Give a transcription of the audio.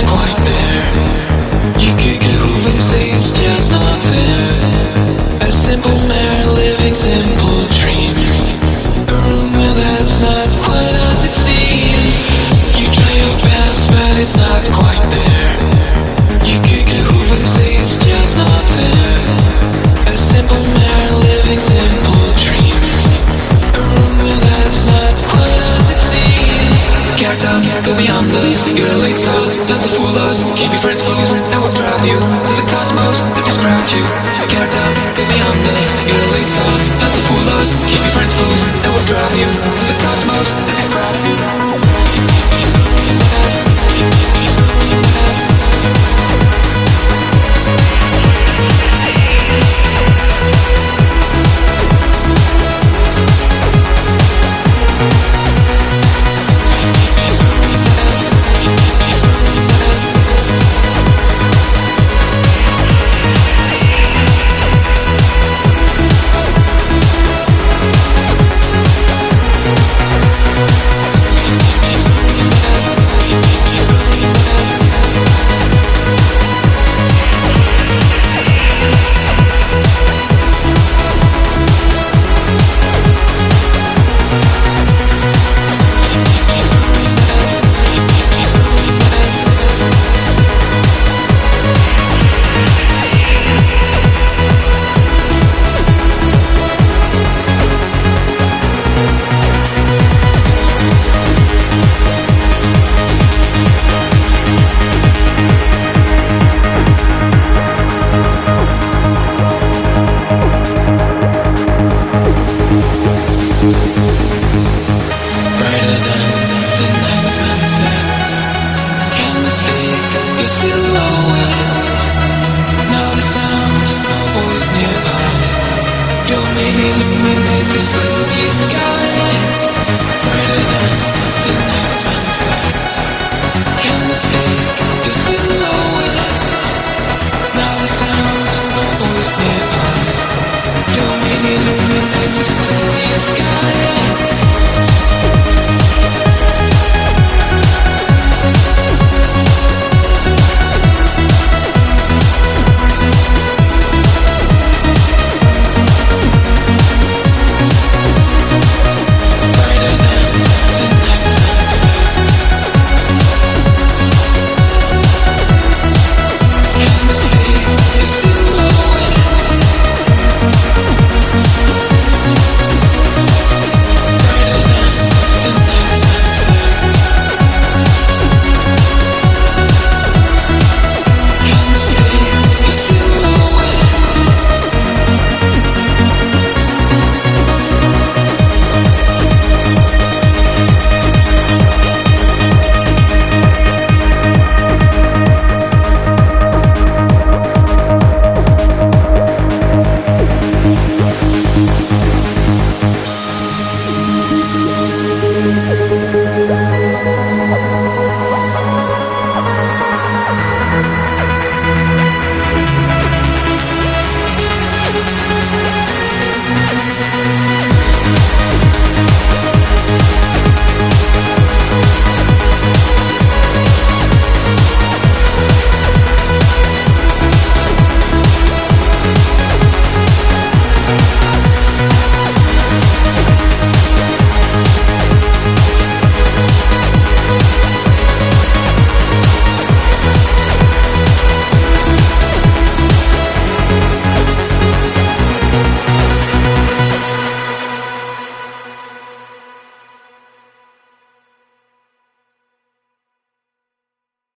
quite there. You could get over and say it's just not fair. A simple man living simple dreams. A room where that's not quite as it seems. You try your best, but it's not quite there. You could get over and say it's just not fair. A simple man living simple dreams. A room where that's not quite as it seems. Character, go beyond us. You're a late star, time to fool us. Keep your friends close, and we'll drive you to the cosmos that described you. Character, go beyond us. You're a late star, time to fool us. Keep your friends close, and we'll drive you to the cosmos that described you. Your mane illuminates this blue sky.